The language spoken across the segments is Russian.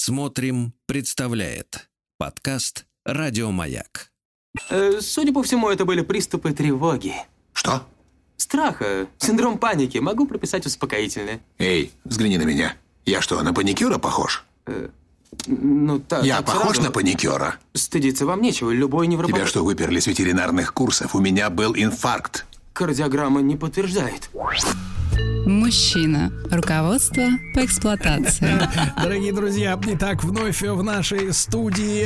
Смотрим, представляет подкаст «Радио Маяк». Судя по всему, это были приступы тревоги. Что? Страха, синдром паники. Могу прописать успокоительное. Эй, взгляни на меня. Я что, на паникюра похож? Я похож на паникюра? Стыдиться вам нечего, любой невропатолог... Тебя что, выперли с ветеринарных курсов? У меня был инфаркт. Кардиограмма не подтверждает. Мужчина. Руководство по эксплуатации. Дорогие друзья, итак, вновь в нашей студии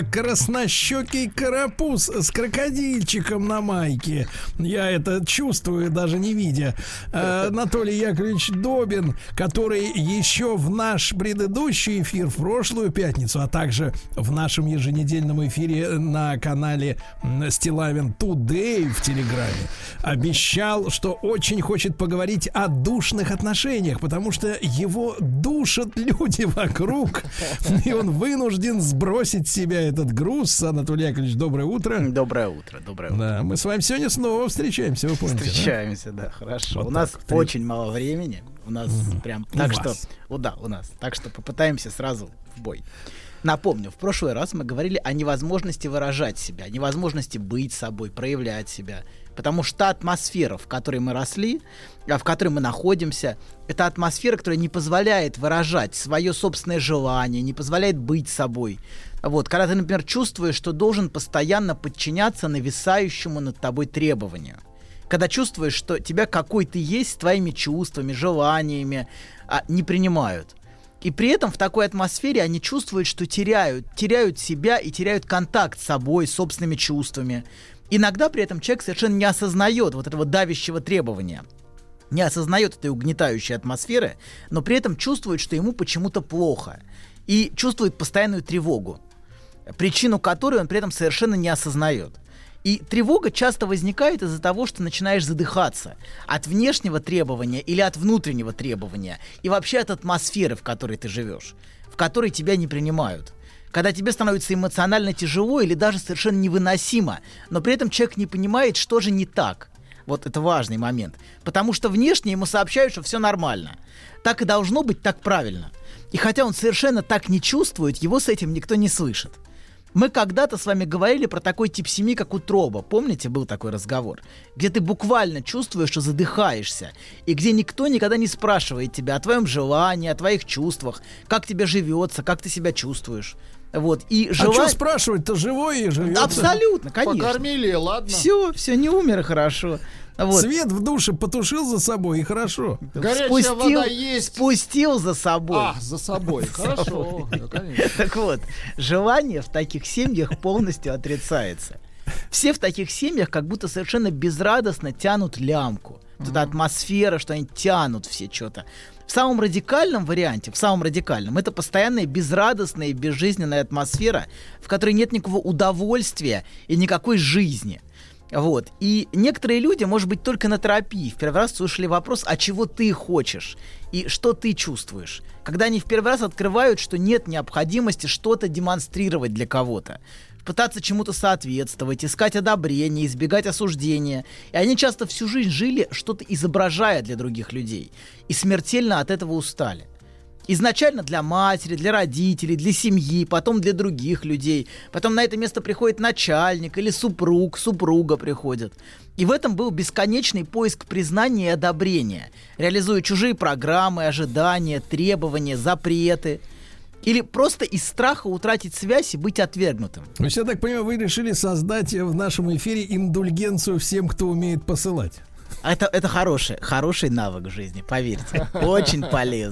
краснощекий карапуз с крокодильчиком на майке. Я это чувствую, даже не видя. Анатолий Яковлевич Добин, который еще в наш предыдущий эфир, в прошлую пятницу, а также в нашем еженедельном эфире на канале Стилавин Today в Телеграме, обещал, что очень хочет поговорить о душных отношениях, потому что его душат люди вокруг, и он вынужден сбросить с себя этот груз. Анатолий Яковлевич, доброе утро. Доброе утро, доброе утро. Да, мы с вами сегодня снова встречаемся, вы помните, Встречаемся, да, хорошо. Вот у нас так, очень мало времени, у нас прям так что... Да, у нас. Так что попытаемся сразу в бой. Напомню, в прошлый раз мы говорили о невозможности выражать себя, невозможности быть собой, проявлять себя. Потому что та атмосфера, в которой мы росли, в которой мы находимся, это атмосфера, которая не позволяет выражать свое собственное желание, не позволяет быть собой. Вот, когда ты, например, чувствуешь, что должен постоянно подчиняться нависающему над тобой требованию. Когда чувствуешь, что тебя какой ты есть, с твоими чувствами, желаниями не принимают. И при этом в такой атмосфере они чувствуют, что теряют себя и теряют контакт с собой, с собственными чувствами. Иногда при этом человек совершенно не осознает вот этого давящего требования, не осознает этой угнетающей атмосферы, но при этом чувствует, что ему почему-то плохо, и чувствует постоянную тревогу, причину которой он при этом совершенно не осознает. И тревога часто возникает из-за того, что начинаешь задыхаться от внешнего требования или от внутреннего требования, и вообще от атмосферы, в которой ты живешь, в которой тебя не принимают. Когда тебе становится эмоционально тяжело или даже совершенно невыносимо, но при этом человек не понимает, что же не так. Вот это важный момент. Потому что внешне ему сообщают, что все нормально. Так и должно быть, так правильно. И хотя он совершенно так не чувствует, его с этим никто не слышит. Мы когда-то с вами говорили про такой тип семьи, как утроба. Помните, был такой разговор? Где ты буквально чувствуешь, что задыхаешься. И где никто никогда не спрашивает тебя о твоем желании, о твоих чувствах, как тебе живется, как ты себя чувствуешь. Вот. И что спрашивать-то, живой и живется? Абсолютно, конечно. Покормили, ладно. Все, не умер, и хорошо. Вот. Свет в душе потушил за собой, и хорошо. Горячая вода есть. Спустил за собой. За собой. Хорошо, конечно. Так вот, желание в таких семьях полностью отрицается. Все в таких семьях как будто совершенно безрадостно тянут лямку. Вот эта атмосфера, что они тянут все что-то. В самом радикальном варианте, это постоянная безрадостная и безжизненная атмосфера, в которой нет никакого удовольствия и никакой жизни. Вот. И некоторые люди, может быть, только на терапии в первый раз слышали вопрос, а чего ты хочешь и что ты чувствуешь. Когда они в первый раз открывают, что нет необходимости что-то демонстрировать для кого-то, пытаться чему-то соответствовать, искать одобрение, избегать осуждения. И они часто всю жизнь жили, что-то изображая для других людей. И смертельно от этого устали. Изначально для матери, для родителей, для семьи, потом для других людей. Потом на это место приходит начальник или супруга приходит. И в этом был бесконечный поиск признания и одобрения, реализуя чужие программы, ожидания, требования, запреты. Или просто из страха утратить связь и быть отвергнутым. То есть, я так понимаю, вы решили создать в нашем эфире индульгенцию всем, кто умеет посылать. Это хороший навык в жизни, поверьте. Очень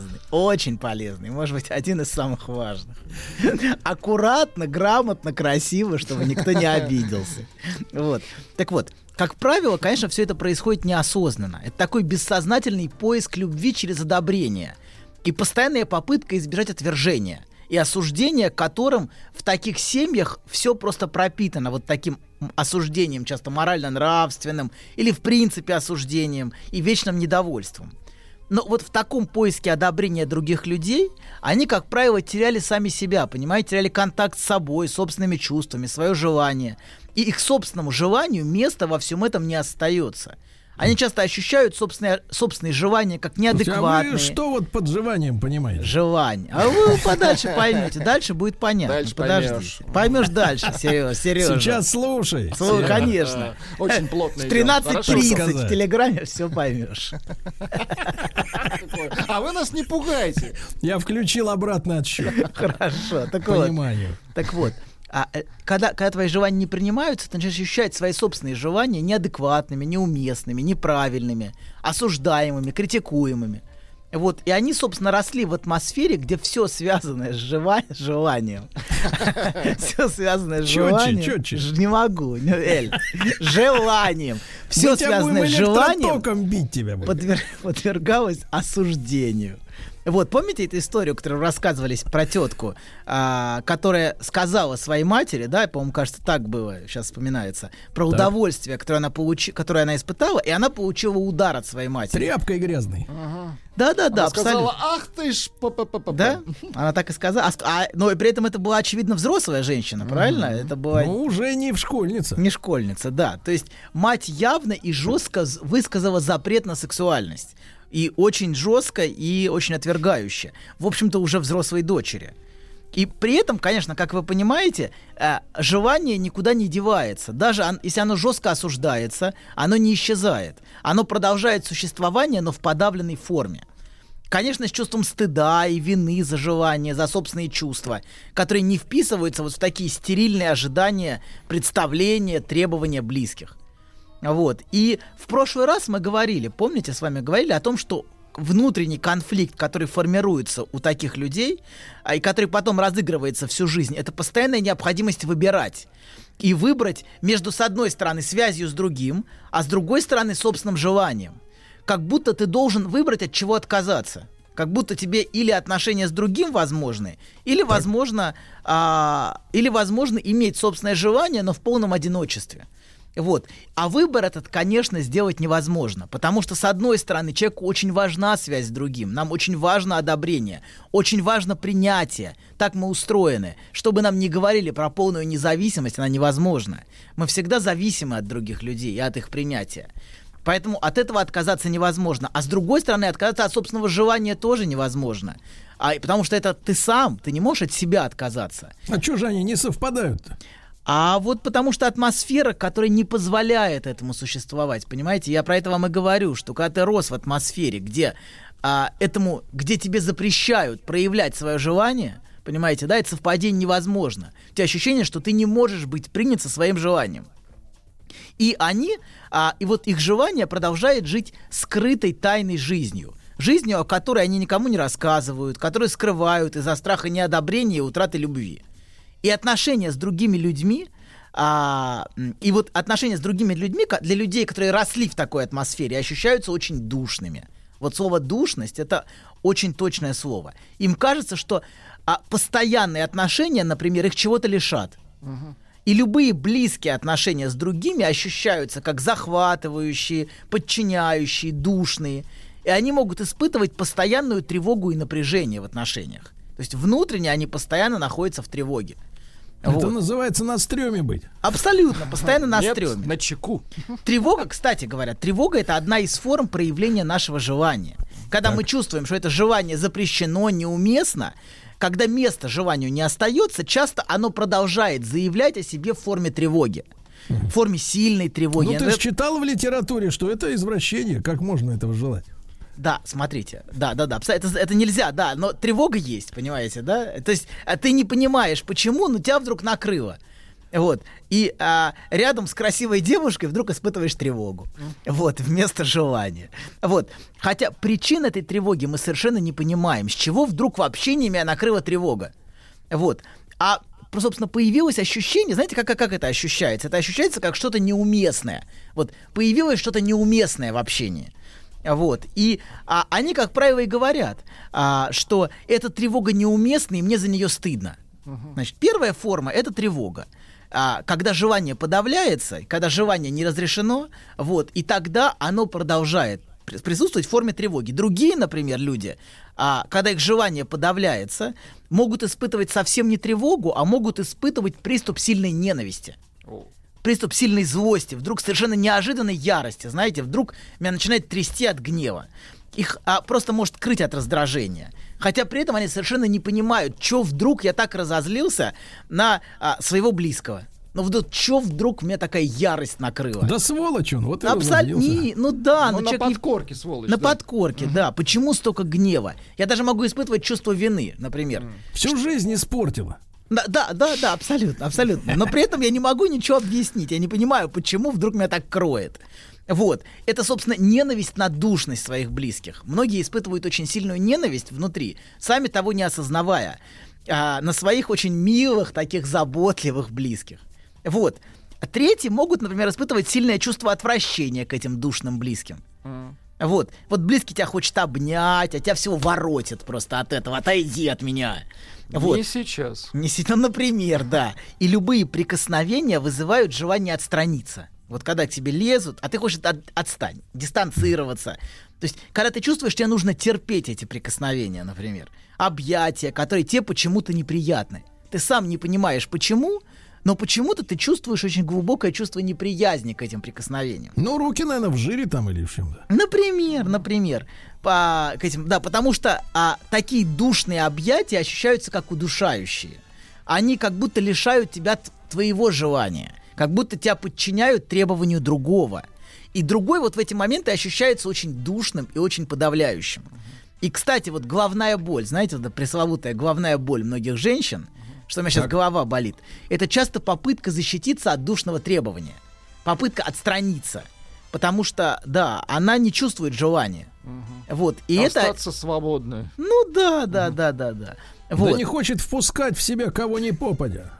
полезный. Может быть, один из самых важных. Аккуратно, грамотно, красиво, чтобы никто не обиделся. Вот. Так вот, как правило, конечно, все это происходит неосознанно. Это такой бессознательный поиск любви через одобрение. И постоянная попытка избежать отвержения и осуждения, которым в таких семьях все просто пропитано вот таким осуждением, часто морально-нравственным, или в принципе осуждением и вечным недовольством. Но вот в таком поиске одобрения других людей они, как правило, теряли сами себя, понимаете, теряли контакт с собой, собственными чувствами, свое желание. И их собственному желанию места во всем этом не остается. Они часто ощущают собственные желания как неадекватные. А вы что вот под желанием понимаете? Желание. А вы подальше поймете. Дальше будет понятно. Дальше Подождите. Поймешь дальше, Сережа. Сейчас слушай. Конечно. Очень плотно В идем. 13:30 Хорошо. в Телеграме все поймешь. Хорошо. А вы нас не пугайте. Я включил обратный отсчет. Хорошо. Так вот. Пониманию. Так вот. Когда твои желания не принимаются, ты начинаешь ощущать свои собственные желания неадекватными, неуместными, неправильными, осуждаемыми, критикуемыми. Вот. И они, собственно, росли в атмосфере, где все связанное с желанием. Все связанное с желанием. Четче. Не могу. Желанием. Все связанное с желанием Током бить тебя будет. подвергалось осуждению. Вот, помните эту историю, которую рассказывались про тетку, которая сказала своей матери, да, по-моему, кажется, так было, сейчас вспоминается, про удовольствие, которое она испытала, и она получила удар от своей матери. Тряпкой грязной. Да, Она абсолютно. сказала, ах ты ж... Да? Она так и сказала. Но при этом это была, очевидно, взрослая женщина, правильно? Это была Ну, уже не в школьница. не школьница, да. То есть мать явно и жестко высказала запрет на сексуальность. И очень жестко, и очень отвергающе. В общем-то, уже взрослой дочери. И при этом, конечно, как вы понимаете, желание никуда не девается. Даже если оно жестко осуждается, оно не исчезает. Оно продолжает существование, но в подавленной форме. Конечно, с чувством стыда и вины за желание, за собственные чувства, которые не вписываются вот в такие стерильные ожидания, представления, требования близких. Вот. И в прошлый раз мы говорили, помните, с вами говорили о том, что внутренний конфликт, который формируется у таких людей, и который потом разыгрывается всю жизнь, это постоянная необходимость выбирать. И выбрать между, с одной стороны, связью с другим, а с другой стороны, собственным желанием. Как будто ты должен выбрать, от чего отказаться. Как будто тебе или отношения с другим возможны, или возможно иметь собственное желание, но в полном одиночестве. Вот. А выбор этот, конечно, сделать невозможно, потому что, с одной стороны, человеку очень важна связь с другим, нам очень важно одобрение, очень важно принятие, так мы устроены. Чтобы нам не говорили про полную независимость, она невозможна. Мы всегда зависимы от других людей и от их принятия. Поэтому от этого отказаться невозможно. А с другой стороны, отказаться от собственного желания тоже невозможно. Потому что это ты сам, ты не можешь от себя отказаться. А что же они не совпадают-то? А вот потому что атмосфера, которая не позволяет этому существовать, понимаете? Я про это вам и говорю, что когда ты рос в атмосфере, где тебе запрещают проявлять свое желание, понимаете, да, это совпадение невозможно. У тебя ощущение, что ты не можешь быть принят со своим желанием. И вот их желание продолжает жить скрытой тайной жизнью. Жизнью, о которой они никому не рассказывают, которую скрывают из-за страха неодобрения и утраты любви. И отношения с другими людьми, для людей, которые росли в такой атмосфере, ощущаются очень душными. Вот слово «душность» — это очень точное слово. Им кажется, что постоянные отношения, например, их чего-то лишат. И любые близкие отношения с другими ощущаются как захватывающие, подчиняющие, душные. И они могут испытывать постоянную тревогу и напряжение в отношениях. То есть внутренне они постоянно находятся в тревоге. Это вот. Называется на стреме быть. Абсолютно, постоянно на Нет, стреме. на чеку. Тревога, кстати говоря, тревога — это одна из форм проявления нашего желания. Когда мы чувствуем, что это желание запрещено, неуместно, когда место желанию не остается, часто оно продолжает заявлять о себе в форме тревоги. В форме сильной тревоги. Ну, ты же читал в литературе, что это извращение. Как можно этого желать? Да, смотрите, да, это нельзя, да, но тревога есть, понимаете, да? То есть ты не понимаешь, почему, но тебя вдруг накрыло. Вот. И рядом с красивой девушкой вдруг испытываешь тревогу. Вот, вместо желания. Вот. Хотя причин этой тревоги мы совершенно не понимаем. С чего вдруг вообще меня накрыла тревога? Вот. Собственно, появилось ощущение, знаете, как это ощущается? Это ощущается как что-то неуместное. Вот, появилось что-то неуместное в общении. Вот. И они, как правило, и говорят, что эта тревога неуместна, и мне за нее стыдно. Значит, первая форма — это тревога. Когда желание подавляется, когда желание не разрешено, вот, и тогда оно продолжает присутствовать в форме тревоги. Другие, например, люди, когда их желание подавляется, могут испытывать совсем не тревогу, а могут испытывать приступ сильной ненависти. приступ сильной злости, вдруг совершенно неожиданной ярости, знаете, вдруг меня начинает трясти от гнева. Их просто может крыть от раздражения. Хотя при этом они совершенно не понимают, что вдруг я так разозлился на своего близкого. Ну вдруг, что вдруг меня такая ярость накрыла? Да сволочь он, вот и абсолютно. Ну да, Ну, на человек не- подкорке, сволочь. на да. подкорке, да. Почему столько гнева? Я даже могу испытывать чувство вины, например. Всю жизнь испортила. Да, абсолютно. Но при этом я не могу ничего объяснить. Я не понимаю, почему вдруг меня так кроет. Вот. Это, собственно, ненависть на душность своих близких. Многие испытывают очень сильную ненависть внутри, сами того не осознавая, на своих очень милых, таких заботливых близких. Вот. Третьи могут, например, испытывать сильное чувство отвращения к этим душным близким. Вот близкий тебя хочет обнять, а тебя всего воротит просто от этого. Отойди от меня. Вот. Не сейчас. Ну, например, да. И любые прикосновения вызывают желание отстраниться. Вот когда к тебе лезут, а ты хочешь отстань, дистанцироваться. То есть, когда ты чувствуешь, тебе нужно терпеть эти прикосновения, например. Объятия, которые тебе почему-то неприятны. Ты сам не понимаешь, почему, но почему-то ты чувствуешь очень глубокое чувство неприязни к этим прикосновениям. Ну, руки, наверное, в жире там или в чем-то. Например, к этим, да, потому что такие душные объятия ощущаются как удушающие. Они как будто лишают тебя твоего желания, как будто тебя подчиняют требованию другого. И другой вот в эти моменты ощущается очень душным и очень подавляющим. И, кстати, вот головная боль, знаете, вот эта пресловутая головная боль многих женщин, что у меня сейчас голова болит, это часто попытка защититься от душного требования, попытка отстраниться, потому что, да, она не чувствует желания. Вот, и Остаться свободной. Ну да. Вот. Да не хочет впускать в себя кого ни попадя.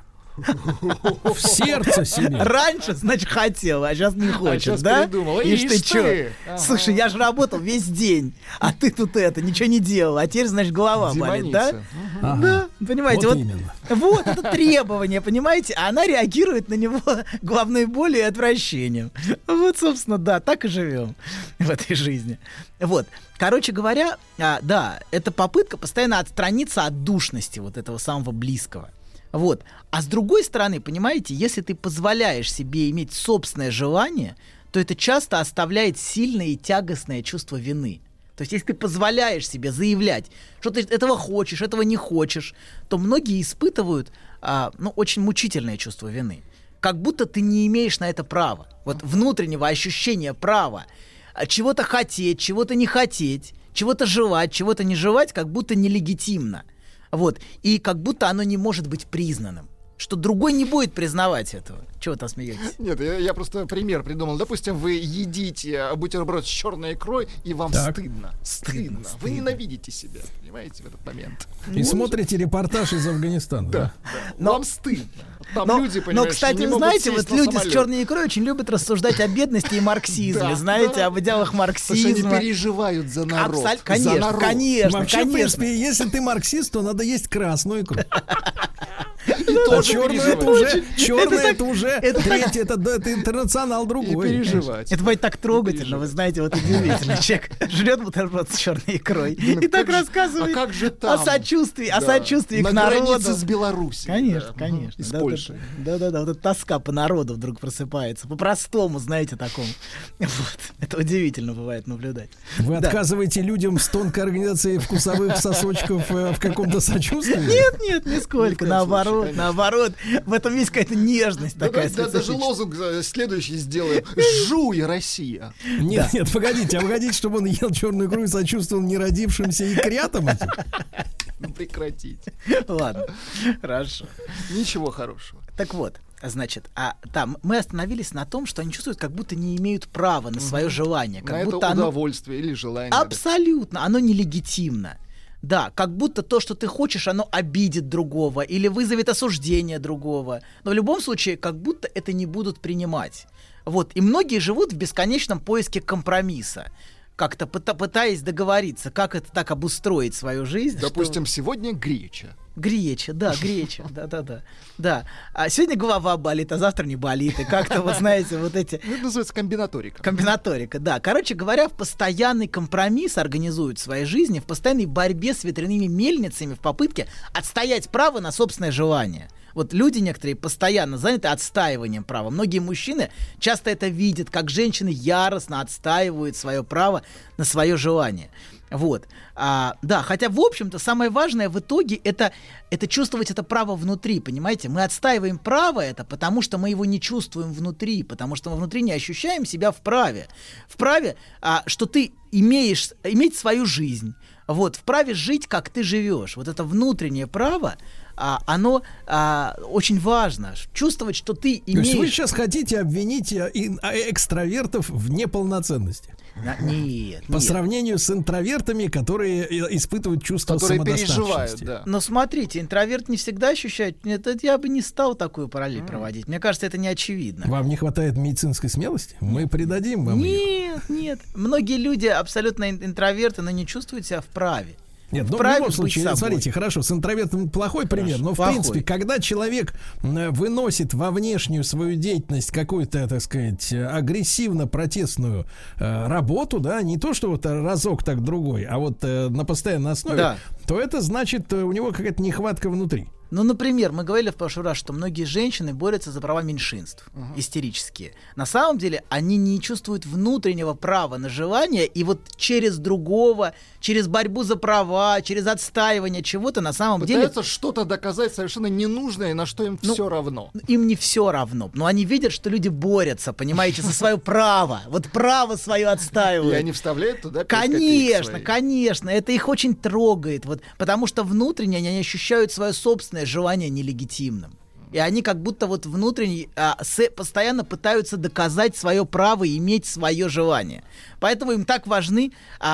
В сердце себе. Раньше, значит, хотел, а сейчас не хочет, щас да? передумал. Ишь Ишь ты чё? ты. Ага. Слушай, я же работал весь день, а ты тут ничего не делал, а теперь, значит, голова болит, да? Демоница. Да, понимаете, Вот вот, именно. вот это требование, понимаете, а она реагирует на него головной болью и отвращением. Вот, собственно, да, так и живем в этой жизни. Вот, короче говоря, да, это попытка постоянно отстраниться от душности вот этого самого близкого. Вот. А с другой стороны, понимаете, если ты позволяешь себе иметь собственное желание, то это часто оставляет сильное и тягостное чувство вины. То есть, если ты позволяешь себе заявлять, что ты этого хочешь, этого не хочешь, то многие испытывают очень мучительное чувство вины. Как будто ты не имеешь на это права. Вот внутреннего ощущения права. Чего-то хотеть, чего-то не хотеть, чего-то желать, чего-то не желать, как будто нелегитимно. Вот. И как будто оно не может быть признанным. Что другой не будет признавать этого. Чего вы там смеетесь? Нет, я просто пример придумал. Допустим, вы едите бутерброд с черной икрой, и вам Так. стыдно. Вы ненавидите себя, понимаете, в этот момент. И смотрите репортаж из Афганистана. Да. Но- Вам стыдно. Там Но, люди, но, понимаешь, кстати, не вы могут знаете, сесть вот на люди с самолет. черной икрой очень любят рассуждать о бедности и марксизме. Да, Знаете, да. об идеалах Потому что они марксизма. переживают за народ. Абсолютно, За конечно, народ. конечно, Вообще, в конечно. принципе, если ты марксист, то надо есть красную икру. И А тоже черную переживать. это уже третий, это интернационал И другой. переживать. Это бывает так трогательно, вы знаете, вот удивительно. Человек жрет бутерброд с черной икрой и так рассказывает А как же о там? сочувствии, Да. о сочувствии На к народу. границе с Белоруссией. Конечно, Да. конечно. И с Да, Польшей. Да, вот эта тоска по народу вдруг просыпается. По-простому, знаете, такому. Вот. Это удивительно бывает наблюдать. Вы Да. отказываете людям с тонкой организацией вкусовых сосочков в каком-то сочувствии? Нет, нисколько. Ни в коем Наоборот, случае, конечно. наоборот. В этом есть какая-то нежность такая Даже специфическая. лозунг следующий сделаем. Жуй, Россия. Нет, погодите, чтобы он ел черную икру и сочувствовал неродившимся икрятам этим? Ну, прекратите. Ладно, хорошо. Ничего хорошего. Так вот, значит, мы остановились на том, что они чувствуют, как будто не имеют права на свое желание. Как На это будто оно удовольствие или желание. абсолютно, оно нелегитимно. Да, как будто то, что ты хочешь, оно обидит другого или вызовет осуждение другого. Но в любом случае, как будто это не будут принимать. Вот. И многие живут в бесконечном поиске компромисса, как-то пытаясь договориться, как это так обустроить свою жизнь. Допустим, сегодня греча. Греча, да. Да. А сегодня голова болит, а завтра не болит. И как-то, вот знаете, вот эти... Ну, это называется комбинаторика. Комбинаторика, да. Короче говоря, в постоянный компромисс организуют в своей жизни, в постоянной борьбе с ветряными мельницами в попытке отстоять право на собственное желание. Вот люди некоторые постоянно заняты отстаиванием права. Многие мужчины часто это видят, как женщины яростно отстаивают свое право на свое желание. Вот. Да, хотя, в общем-то, самое важное в итоге это чувствовать это право внутри, понимаете? Мы отстаиваем право это, потому что мы его не чувствуем внутри, потому что мы внутри не ощущаем себя в праве. В праве, что ты иметь свою жизнь, вот, в праве жить, как ты живешь. Вот это внутреннее право, оно очень важно. Чувствовать, что ты имеешь... То есть вы сейчас хотите обвинить экстравертов в неполноценности? Нет. По сравнению с интровертами, которые испытывают чувство самодостаточности. Переживают, да. Но смотрите, интроверт не всегда ощущает... Это я бы не стал такую параллель проводить. Мне кажется, это не очевидно. Вам не хватает медицинской смелости? Мы придадим вам ее. Нет. Многие люди абсолютно интроверты, но не чувствуют себя в праве. Нет, ну в любом случае, смотрите, хорошо, с интровертом плохой пример, но в принципе, когда человек выносит во внешнюю свою деятельность какую-то, так сказать, агрессивно-протестную работу, да, не то, что вот разок так другой, а вот на постоянной основе, да, то это значит, у него какая-то нехватка внутри. Ну, например, мы говорили в прошлый раз, что многие женщины борются за права меньшинств, истерические. На самом деле они не чувствуют внутреннего права на желание, и вот через другого, через борьбу за права, через отстаивание чего-то на самом деле... Пытаются что-то доказать совершенно ненужное, на что им все равно. Им не все равно, но они видят, что люди борются, понимаете, за свое право. Вот право свое отстаивают. И они вставляют туда 5 Конечно, это их очень трогает, вот, потому что внутренне они ощущают свое собственное желание нелегитимным. И они как будто вот внутренне постоянно пытаются доказать свое право иметь свое желание. Поэтому им так важны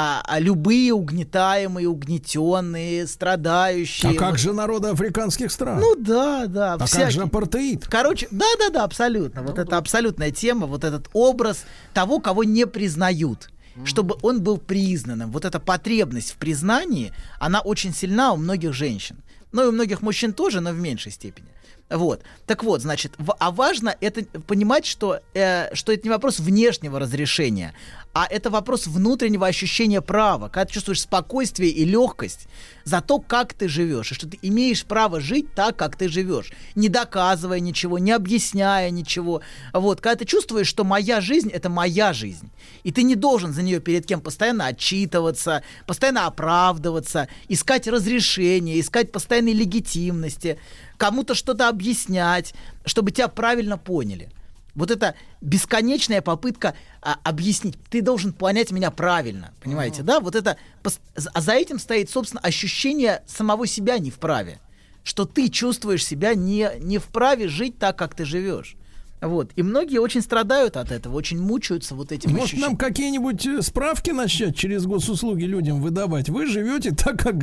любые угнетаемые, угнетенные, страдающие. А как же народы африканских стран? Ну да. А как же апартеид? Короче, да, абсолютно. Вот это абсолютная тема, вот этот образ того, кого не признают, чтобы он был признанным. Вот эта потребность в признании, она очень сильна у многих женщин. Ну и у многих мужчин тоже, но в меньшей степени. Вот. Так вот, значит, важно это понимать, что это не вопрос внешнего разрешения, а это вопрос внутреннего ощущения права, когда ты чувствуешь спокойствие и легкость за то, как ты живешь, и что ты имеешь право жить так, как ты живешь, не доказывая ничего, не объясняя ничего. Вот. Когда ты чувствуешь, что моя жизнь — это моя жизнь, и ты не должен за нее перед кем постоянно отчитываться, постоянно оправдываться, искать разрешения, искать постоянной легитимности, кому-то что-то объяснять, чтобы тебя правильно поняли. Вот это бесконечная попытка объяснить. Ты должен понять меня правильно, понимаете, да? Вот это, а за этим стоит, собственно, ощущение самого себя не в праве, что ты чувствуешь себя не в праве жить так, как ты живешь. Вот. И многие очень страдают от этого, очень мучаются вот этим ощущением. Может, нам какие-нибудь справки начать через госуслуги людям выдавать? Вы живете так, как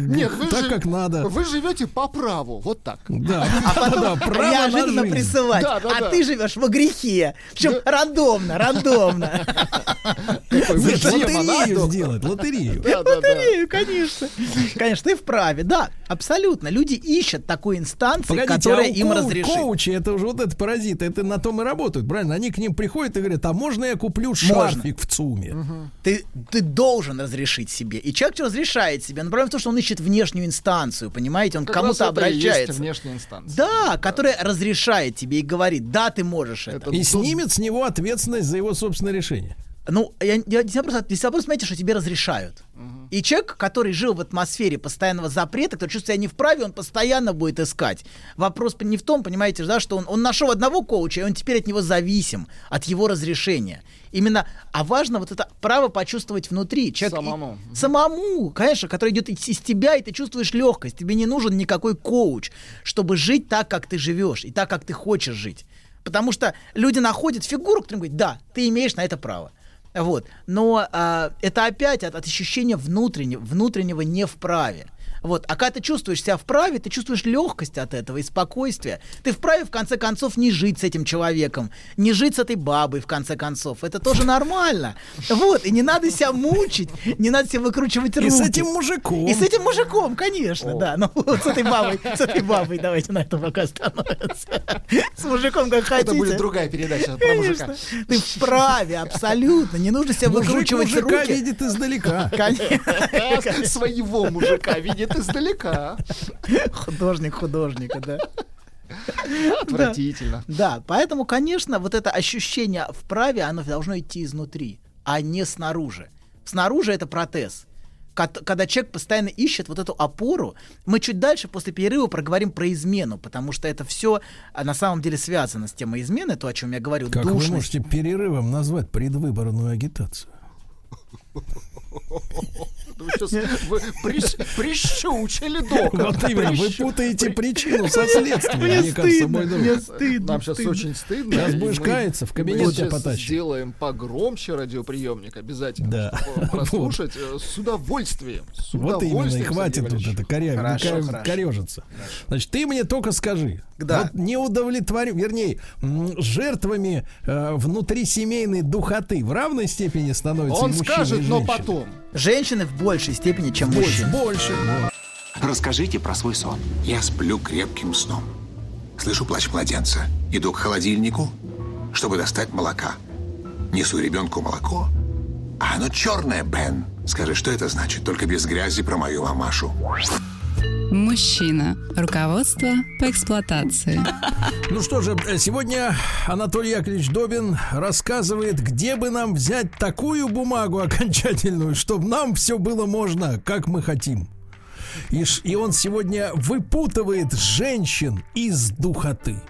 надо. Вы живете по праву, вот так. Да. А потом неожиданно присылать. Ты живешь во грехе. Причем рандомно. Лотерею сделать, лотерею. Лотерею, конечно. Конечно, ты вправе. Да, абсолютно. Люди ищут такой инстанции, которая им разрешит. Коучи, это уже вот этот паразит, это на том и работают, правильно? Они к ним приходят и говорят: а можно я куплю шарфик в ЦУМе? Ты должен разрешить себе. И человек разрешает себе. Например, то, что он ищет внешнюю инстанцию, понимаете? Он к кому-то обращается. Есть внешняя инстанция. Да, которая разрешает тебе и говорит: да, ты можешь это. И снимет с него ответственность за его собственное решение. Ну, здесь вопрос, понимаете, что тебе разрешают. И человек, который жил в атмосфере постоянного запрета, который чувствует себя не вправе, он постоянно будет искать. Вопрос не в том, понимаете, да, что он нашел одного коуча, и он теперь от него зависим, от его разрешения. Именно, а важно вот это право почувствовать внутри. Человек, самому, конечно, который идет из тебя, и ты чувствуешь легкость. Тебе не нужен никакой коуч, чтобы жить так, как ты живешь, и так, как ты хочешь жить. Потому что люди находят фигуру, которая говорит: да, ты имеешь на это право. Вот. Но это опять от ощущения внутреннего не вправе. Вот. А когда ты чувствуешь себя вправе, ты чувствуешь легкость от этого и спокойствие. Ты вправе, в конце концов, не жить с этим человеком, не жить с этой бабой, в конце концов. Это тоже нормально. Вот. И не надо себя мучить, не надо себя выкручивать руки. И с этим мужиком. И с этим мужиком, конечно, да. Ну вот с этой бабой давайте на это пока остановимся. С мужиком как хотите. Это будет другая передача про мужика. Ты вправе, абсолютно. Не нужно себя выкручивать руки. Мужика видит издалека. Своего мужика видит издалека. Художника, да. Отвратительно. Да, поэтому, конечно, вот это ощущение в праве, оно должно идти изнутри, а не снаружи. Снаружи это протез. Когда человек постоянно ищет вот эту опору, мы чуть дальше после перерыва проговорим про измену, потому что это все на самом деле связано с темой измены, то, о чем я говорю. Как вы можете перерывом назвать предвыборную агитацию? Вы прищучили, доктор. Вот именно, вы путаете причину со следствием. Мне кажется, мой друг. Нам сейчас очень стыдно. Сейчас будешь каяться, в кабинет тебя потащим. потащим. Сделаем погромче радиоприемник обязательно, да. чтобы прослушать с удовольствием. Вот именно, и хватит тут это корежиться. Значит, ты мне только скажи, вот неудовлетворен, вернее, жертвами внутрисемейной духоты в равной степени становятся он и мужчины, скажет, и но женщины? потом. Женщины в большей степени, чем мужчины. Больше. Расскажите про свой сон. Я сплю крепким сном. Слышу плач младенца. Иду к холодильнику, чтобы достать молока. Несу ребенку молоко. А оно черное, Бен. Скажи, что это значит? Только без грязи про мою мамашу. Мужчина. Руководство по эксплуатации. Ну что же, сегодня Анатолий Яковлевич Добин рассказывает, где бы нам взять такую бумагу окончательную, чтобы нам все было можно, как мы хотим. И он сегодня выпутывает женщин из духоты.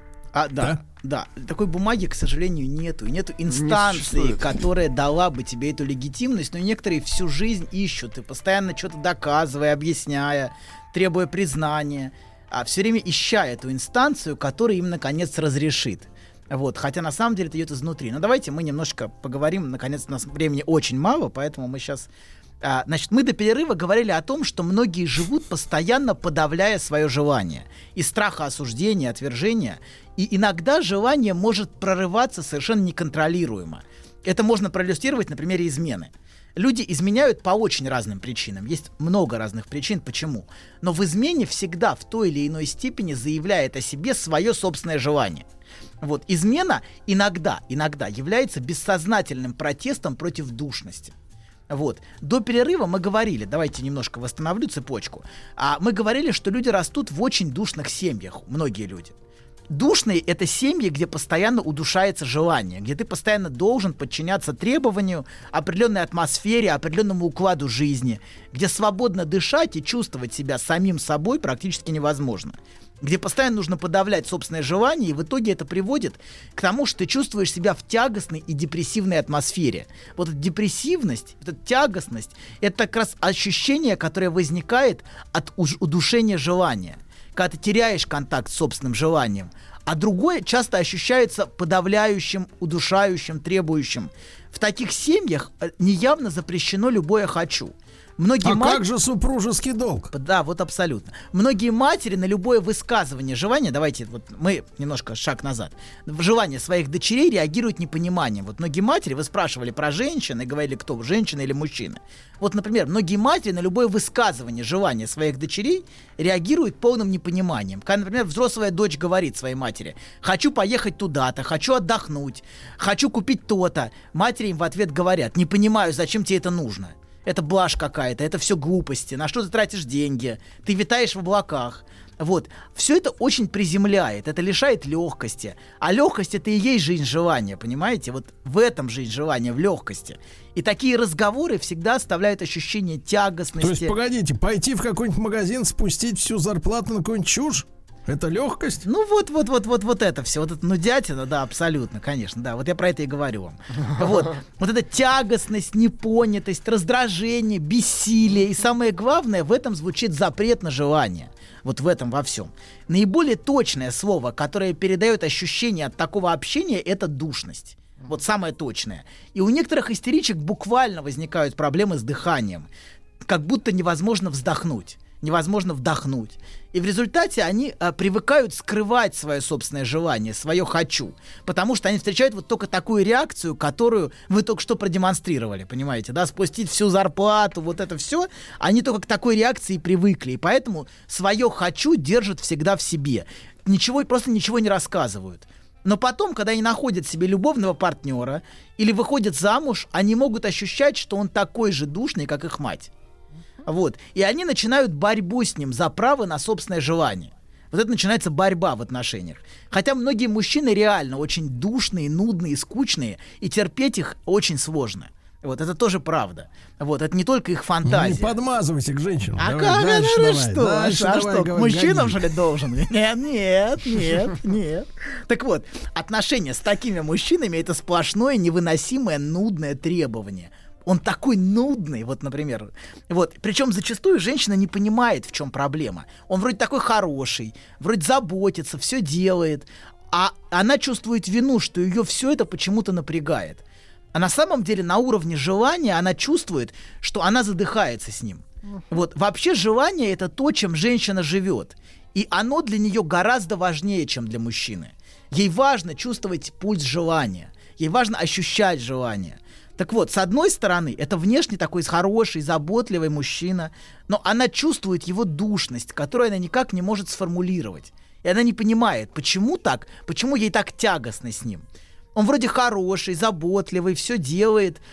Да, такой бумаги, к сожалению, нету. И нету инстанции, которая дала бы тебе эту легитимность. Но некоторые всю жизнь ищут, и постоянно что-то доказывая, объясняя, требуя признания, а все время ища эту инстанцию, которая им наконец разрешит. Вот, хотя на самом деле это идет изнутри. Но давайте мы немножко поговорим. Наконец, у нас времени очень мало, поэтому мы сейчас... Значит, мы до перерыва говорили о том, что многие живут, постоянно подавляя свое желание. Из страха осуждения, отвержения. И иногда желание может прорываться совершенно неконтролируемо. Это можно проиллюстрировать на примере измены. Люди изменяют по очень разным причинам. Есть много разных причин, почему. Но в измене всегда в той или иной степени заявляет о себе свое собственное желание. Вот. Измена иногда является бессознательным протестом против душности. Вот. До перерыва мы говорили, давайте немножко восстановлю цепочку, мы говорили, что люди растут в очень душных семьях, многие люди. Душные — это семьи, где постоянно удушается желание, где ты постоянно должен подчиняться требованию, определенной атмосфере, определенному укладу жизни, где свободно дышать и чувствовать себя самим собой практически невозможно, где постоянно нужно подавлять собственное желание, и в итоге это приводит к тому, что ты чувствуешь себя в тягостной и депрессивной атмосфере. Вот эта депрессивность, эта тягостность — это как раз ощущение, которое возникает от удушения желания, когда ты теряешь контакт с собственным желанием, а другое часто ощущается подавляющим, удушающим, требующим. В таких семьях неявно запрещено любое «хочу». Как же супружеский долг? Да, вот абсолютно. Многие матери на любое высказывание желания, давайте вот мы немножко шаг назад, в желание своих дочерей реагируют непониманием. Вот многие матери, вы спрашивали про женщин и говорили, кто, женщина или мужчина. Вот, например, многие матери на любое высказывание желания своих дочерей реагируют полным непониманием. Когда, например, взрослая дочь говорит своей матери: «Хочу поехать туда-то, хочу отдохнуть, хочу купить то-то». Матери им в ответ говорят: «Не понимаю, зачем тебе это нужно. Это блажь какая-то, это все глупости, на что ты тратишь деньги, ты витаешь в облаках». Вот. Все это очень приземляет, это лишает легкости. А легкость — это и есть жизнь желания, понимаете? Вот в этом жизнь желания, в легкости. И такие разговоры всегда оставляют ощущение тягостности. То есть, погодите, пойти в какой-нибудь магазин, спустить всю зарплату на какую-нибудь чушь? Это легкость? Ну вот это все, вот это нудятина, да, абсолютно, конечно, да, вот я про это и говорю вам. Вот эта тягостность, непонятость, раздражение, бессилие, и самое главное, в этом звучит запрет на желание. Вот в этом во всем. Наиболее точное слово, которое передает ощущение от такого общения, это душность. Вот самое точное. И у некоторых истеричек буквально возникают проблемы с дыханием. Как будто невозможно вздохнуть. Невозможно вдохнуть. И в результате они привыкают скрывать свое собственное желание, свое «хочу». Потому что они встречают вот только такую реакцию, которую вы только что продемонстрировали, понимаете, да? Спустить всю зарплату, вот это все. Они только к такой реакции привыкли. И поэтому свое «хочу» держат всегда в себе. Просто ничего не рассказывают. Но потом, когда они находят себе любовного партнера или выходят замуж, они могут ощущать, что он такой же душный, как их мать. Вот. И они начинают борьбу с ним за право на собственное желание. Вот это начинается борьба в отношениях. Хотя многие мужчины реально очень душные, нудные, скучные, и терпеть их очень сложно. Вот, это тоже правда. Вот, это не только их фантазия. Не подмазывайся к женщинам. А Давай, как дальше это? давай, Что? дальше А давай, что, говори, мужчинам, гони. что ли, должен? Нет. Так вот, отношения с такими мужчинами — это сплошное, невыносимое, нудное требование. Он такой нудный, вот, например. Вот. Причем зачастую женщина не понимает, в чем проблема. Он вроде такой хороший, вроде заботится, все делает, а она чувствует вину, что ее все это почему-то напрягает. А на самом деле на уровне желания она чувствует, что она задыхается с ним. Вот. Вообще желание — это то, чем женщина живет. И оно для нее гораздо важнее, чем для мужчины. Ей важно чувствовать пульс желания. Ей важно ощущать желание. Так вот, с одной стороны, это внешне такой хороший, заботливый мужчина, но она чувствует его душность, которую она никак не может сформулировать. И она не понимает, почему так, почему ей так тягостно с ним. Он вроде хороший, заботливый, все делает,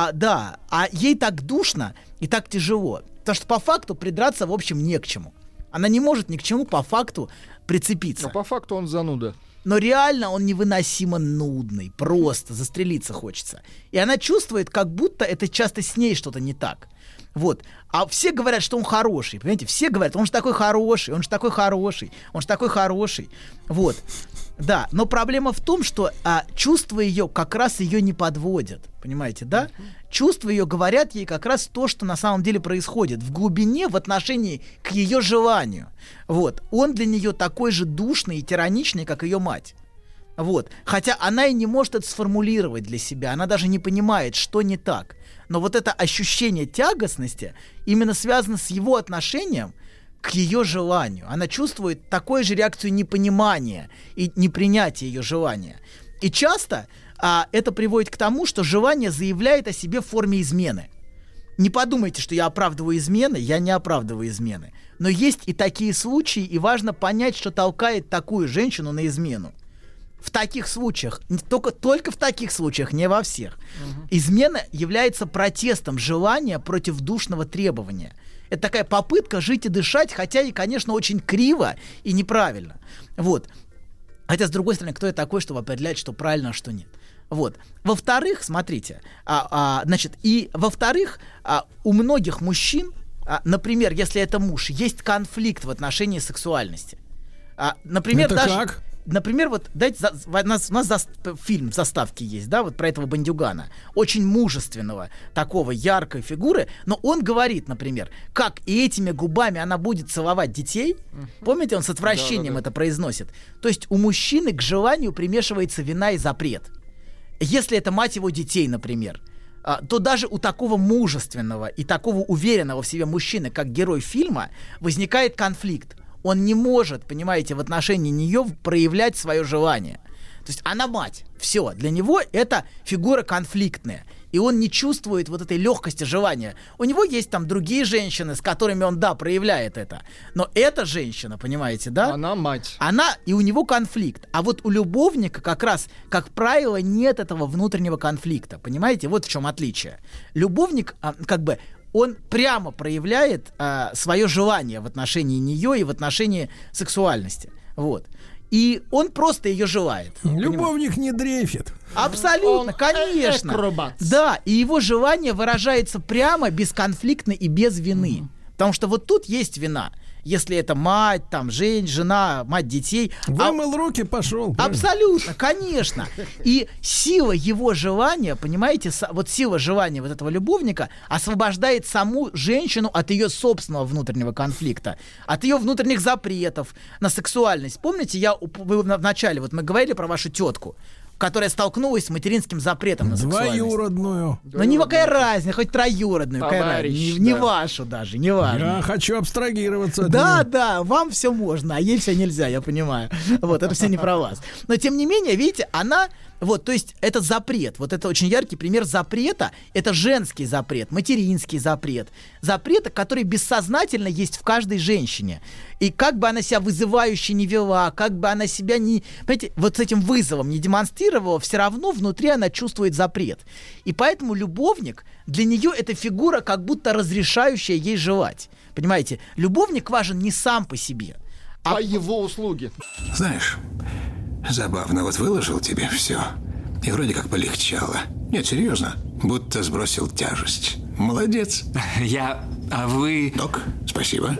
а ей так душно и так тяжело. Потому что по факту придраться, в общем, не к чему. Она не может ни к чему по факту прицепиться. Но по факту он зануда. Но реально он невыносимо нудный, просто застрелиться хочется. И она чувствует, как будто это часто с ней что-то не так. Вот. А все говорят, что он хороший, понимаете? Все говорят, он же такой хороший, он же такой хороший, он же такой хороший. Вот. Да, но проблема в том, что чувства ее как раз ее не подводят, понимаете, да? Чувства ее говорят ей как раз то, что на самом деле происходит в глубине в отношении к ее желанию. Вот. Он для нее такой же душный и тираничный, как ее мать. Вот. Хотя она и не может это сформулировать для себя, она даже не понимает, что не так. Но вот это ощущение тягостности именно связано с его отношением к ее желанию. Она чувствует такую же реакцию непонимания и непринятия ее желания. И часто это приводит к тому, что желание заявляет о себе в форме измены. Не подумайте, что я оправдываю измены, я не оправдываю измены. Но есть и такие случаи, и важно понять, что толкает такую женщину на измену. В таких случаях, только в таких случаях, не во всех, измена является протестом желания против душного требования. Это такая попытка жить и дышать, хотя и, конечно, очень криво и неправильно. Вот. Хотя, с другой стороны, кто я такой, чтобы определять, что правильно, а что нет. Вот. Во-вторых, смотрите, у многих мужчин, например, если это муж, есть конфликт в отношении сексуальности. Например, это даже... как? Например, вот у нас фильм в заставке есть, да, вот про этого бандюгана, очень мужественного, такого яркой фигуры, но он говорит, например, как и этими губами она будет целовать детей. Помните, он с отвращением это произносит. То есть у мужчины к желанию примешивается вина и запрет. Если это мать его детей, например, то даже у такого мужественного и такого уверенного в себе мужчины, как герой фильма, возникает конфликт. Он не может, понимаете, в отношении нее проявлять свое желание. То есть она мать. Все. Для него это фигура конфликтная. И он не чувствует вот этой легкости желания. У него есть там другие женщины, с которыми он, да, проявляет это. Но эта женщина, понимаете, да? Она мать. Она, и у него конфликт. А вот у любовника как раз, как правило, нет этого внутреннего конфликта. Понимаете? Вот в чем отличие. Любовник, он прямо проявляет свое желание в отношении нее и в отношении сексуальности. Вот. И он просто ее желает. Любовник не дрейфит. Абсолютно, Он конечно. акробат. Да, и его желание выражается прямо, бесконфликтно и без вины. Потому что вот тут есть вина. Если это мать, там, жена, мать детей. Вымыл руки, пошел. Абсолютно, конечно. И сила его желания, понимаете, вот сила желания вот этого любовника освобождает саму женщину от ее собственного внутреннего конфликта, от ее внутренних запретов на сексуальность. Помните, вы в начале, вот мы говорили про вашу тетку, которая столкнулась с материнским запретом на сексуальность. Двоюродную. Ну, никакая разница, хоть троюродную. Товарищ, не да. вашу даже, не важно. Я хочу абстрагироваться от Да, нее. да, вам все можно, а ей все нельзя, я понимаю. Вот, это все не про вас. Но, тем не менее, видите, она... Вот, то есть это запрет. Вот это очень яркий пример запрета. Это женский запрет, материнский запрет. Запрета, который бессознательно есть в каждой женщине. И как бы она себя вызывающе не вела, как бы она себя не... Понимаете, вот с этим вызовом не демонстрировала, все равно внутри она чувствует запрет. И поэтому любовник, для нее это фигура, как будто разрешающая ей желать. Понимаете, любовник важен не сам по себе, А его услуги? Знаешь, забавно, вот выложил тебе все, и вроде как полегчало. Нет, серьезно, будто сбросил тяжесть. Молодец. А вы... Док, спасибо.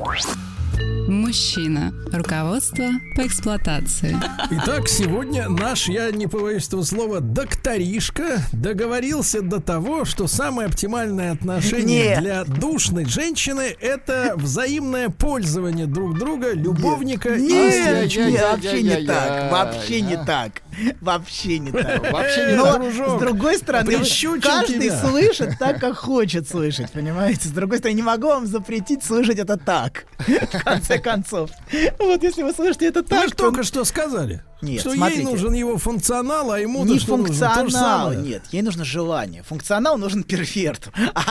Мужчина. Руководство по эксплуатации. Итак, сегодня наш, я не побоюсь этого слова, докторишка договорился до того, что самое оптимальное отношение для душной женщины — это взаимное пользование друг друга, любовника. Нет, вообще не так. Вообще не так. Вообще не так. Но, с другой стороны, каждый слышит так, как хочет слышать, понимаете? С другой стороны, не могу вам запретить слышать это так. В конце концов. Вот если вы слышите это так... Вы же только что сказали, нет, что смотрите, ей нужен его функционал, а ему не что функционал, нужно? То же самое. нет, ей нужно желание. Функционал нужен перферту.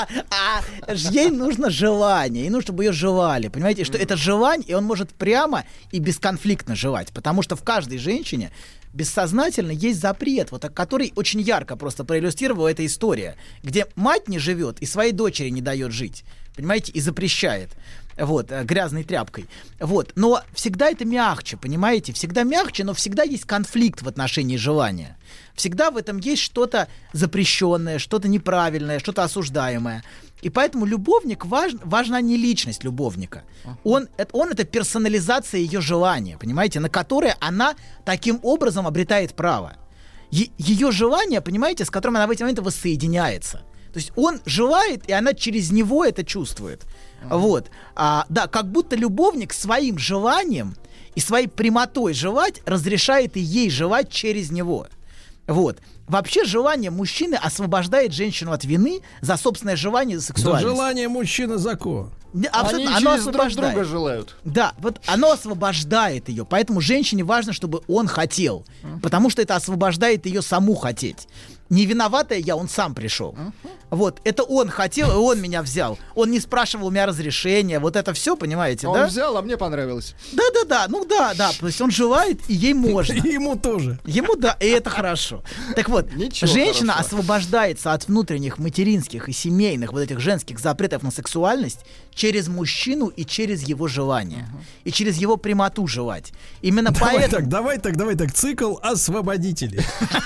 Ей нужно желание. Ей нужно, чтобы ее желали. Понимаете, что это желание, и он может прямо и бесконфликтно желать. Потому что в каждой женщине бессознательно есть запрет, вот, который очень ярко просто проиллюстрировала эта история, где мать не живет и своей дочери не дает жить, понимаете, и запрещает, вот, грязной тряпкой, вот, но всегда это мягче, понимаете, всегда мягче, но всегда есть конфликт в отношении желания, всегда в этом есть что-то запрещенное, что-то неправильное, что-то осуждаемое. И поэтому любовник важна не личность любовника. Он это персонализация ее желания, понимаете, на которое она таким образом обретает право. Ее желание, понимаете, с которым она в эти моменты воссоединяется. То есть он желает, и она через него это чувствует. Вот. Да, как будто любовник своим желанием и своей прямотой желать разрешает и ей желать через него. Вот. Вообще желание мужчины освобождает женщину от вины за собственное желание, за сексуальность. За желание мужчины закон. Абсолютно, Они оно через друг освобождает. друга желают. Да, вот оно освобождает ее. Поэтому женщине важно, чтобы он хотел. Потому что это освобождает ее саму хотеть. Не виноватая я, он сам пришел. Вот, это он хотел, и он меня взял. Он не спрашивал у меня разрешения. Вот это все, понимаете, Он да? взял, а мне понравилось. Да, ну да. То есть он желает, и ей можно. И ему тоже. Ему да, и это хорошо. Так вот, Ничего женщина хорошего. освобождается от внутренних материнских и семейных вот этих женских запретов на сексуальность через мужчину и через его желание. И через его прямоту желать. Именно поэтому... Давай так, цикл освободителей.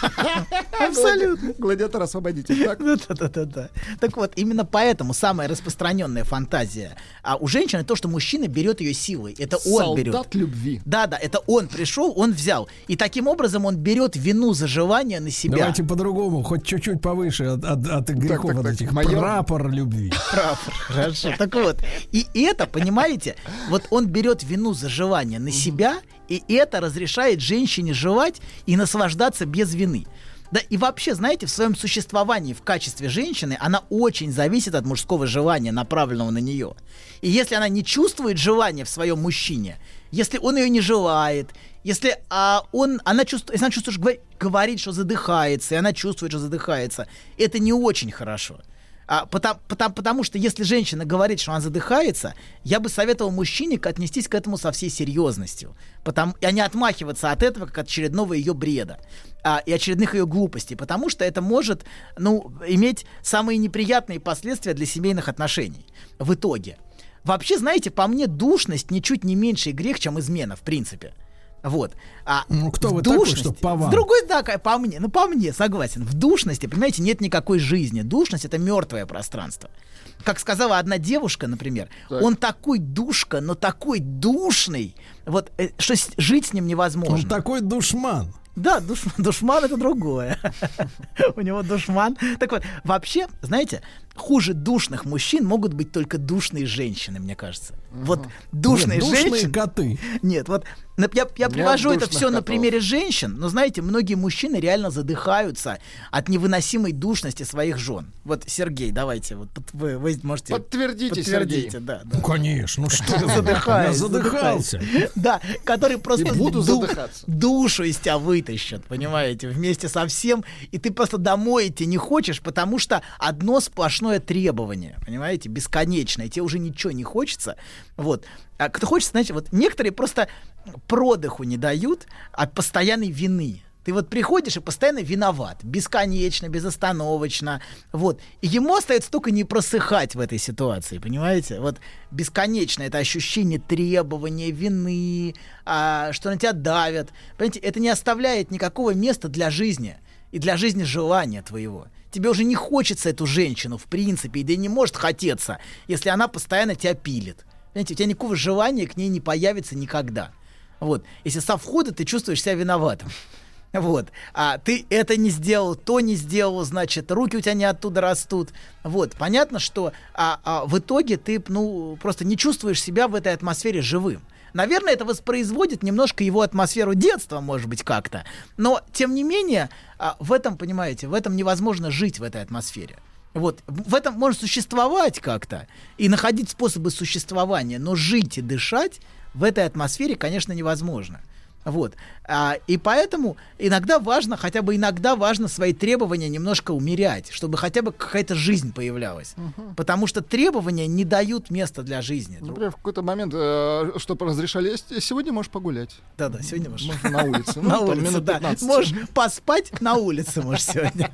Абсолютно. Гладиатор-освободитель, так? Да. Так вот, именно поэтому самая распространенная фантазия у женщины то, что мужчина берет ее силой. Это он берет. Солдат любви. Да, это он пришел, он взял. И таким образом он берет вину за желание на себя. Давайте по-другому, хоть чуть-чуть повыше от грехов так, от этих. майор. Прапор любви. Хорошо. Так вот, и это, понимаете, вот он берет вину за желание на себя, и это разрешает женщине желать и наслаждаться без вины. Да, и вообще, знаете, в своем существовании в качестве женщины она очень зависит от мужского желания, направленного на нее. И если она не чувствует желания в своем мужчине, если он ее не желает, если она чувствует, что говорит, что задыхается, и она чувствует, что задыхается, это не очень хорошо. Потому что если женщина говорит, что она задыхается, я бы советовал мужчине отнестись к этому со всей серьезностью, а не отмахиваться от этого как от очередного ее бреда и очередных ее глупостей, потому что это может иметь самые неприятные последствия для семейных отношений в итоге. Вообще, знаете, по мне душность ничуть не меньший грех, чем измена, в принципе. Вот. Кто вы такой, что по вам? С другой, да, по мне, согласен. В душности, понимаете, нет никакой жизни. Душность — это мертвое пространство. Как сказала одна девушка, например, он такой душка, но такой душный, вот, что жить с ним невозможно. Он такой душман. Да, душман — это другое. У него душман. Так вот, вообще, знаете, хуже душных мужчин могут быть только душные женщины, мне кажется. Вот душные женщины... Душные коты. Нет, вот я привожу это все на примере женщин, но, знаете, многие мужчины реально задыхаются от невыносимой душности своих жен. Вот, Сергей, давайте, вот вы можете... Подтвердите, Сергей. Да. Ну, конечно, ну что ты, Задыхаюсь, я задыхался. Да, который просто буду задыхаться. душу из тебя вытащат, понимаете, вместе со всем, и ты просто домой идти не хочешь, потому что одно сплошное требование, понимаете, бесконечное, тебе уже ничего не хочется, вот. Кто хочет, знаете, вот некоторые просто продыху не дают от постоянной вины. Ты вот приходишь и постоянно виноват, бесконечно, безостановочно, вот. И ему остается только не просыхать в этой ситуации, понимаете? Вот бесконечно это ощущение требования, вины, что на тебя давят. Понимаете, это не оставляет никакого места для жизни и для жизни желания твоего. Тебе уже не хочется эту женщину, в принципе, да и не может хотеться, если она постоянно тебя пилит. Понимаете, у тебя никакого желания к ней не появится никогда. Вот. Если со входа ты чувствуешь себя виноватым. Вот. А ты это не сделал, то не сделал, значит, руки у тебя не оттуда растут. Вот. Понятно, что в итоге ты, просто не чувствуешь себя в этой атмосфере живым. Наверное, это воспроизводит немножко его атмосферу детства, может быть, как-то. Но, тем не менее, в этом, понимаете, в этом невозможно жить в этой атмосфере. Вот. В этом можно существовать как-то и находить способы существования, но жить и дышать в этой атмосфере, конечно, невозможно. Вот. И поэтому иногда важно свои требования немножко умерять, чтобы хотя бы какая-то жизнь появлялась. Потому что требования не дают места для жизни. Например, в какой-то момент, чтобы разрешали, сегодня можешь погулять. Да-да, сегодня можешь. Можно на улице. На улице, да. Можешь поспать на улице, можешь сегодня.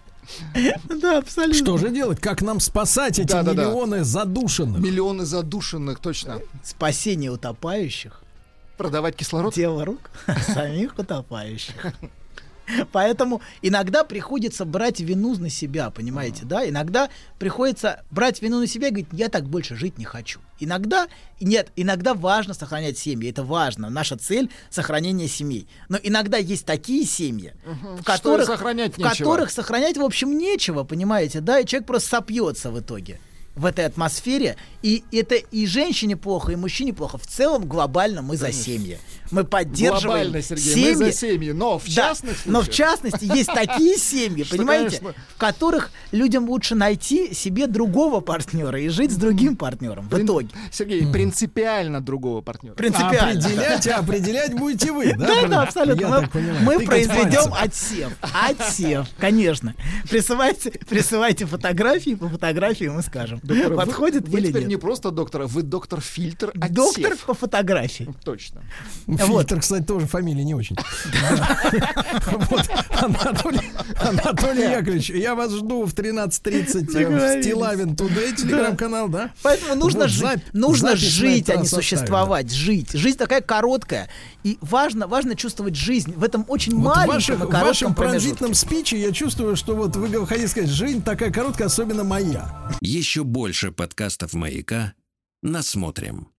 Да, абсолютно. Что же делать? Как нам спасать эти миллионы задушенных? Миллионы задушенных, точно. Спасение утопающих. Продавать кислород? Дело рук самих утопающих. Поэтому иногда приходится брать вину на себя, понимаете, да? Иногда приходится брать вину на себя и говорить, я так больше жить не хочу. Иногда важно сохранять семьи, это важно. Наша цель — сохранение семей. Но иногда есть такие семьи, в которых сохранять, в общем, нечего, понимаете, да? И человек просто сопьется в итоге в этой атмосфере, и это и женщине плохо, и мужчине плохо. В целом, глобально мы за семьи. Мы поддерживаем глобально, Сергей, семьи. Мы за семьи, но в частности... Но в частности есть такие семьи, понимаете, в которых людям лучше найти себе другого партнера и жить с другим партнером в итоге. Сергей, принципиально другого партнера. Принципиально. Определять будете вы, да? Да, абсолютно. Мы произведем отсев, конечно. Присылайте фотографии, по фотографии мы скажем. Доктор, подходит вы или теперь нет. не просто доктор, вы доктор-фильтр отсев. Доктор по фотографии. Точно. Фильтр, кстати, тоже фамилия не очень. Анатолий Яковлевич, я вас жду в 13:30 в Стилавин Тудэй, телеграм-канал, да? Поэтому нужно жить, а не существовать. Жить. Жизнь такая короткая. И важно чувствовать жизнь в этом очень маленьком и коротком в вашем промежутке. пронзительном спиче я чувствую, что вот вы хотите сказать, жизнь такая короткая, особенно моя. Еще больше подкастов «Маяка» насмотрим.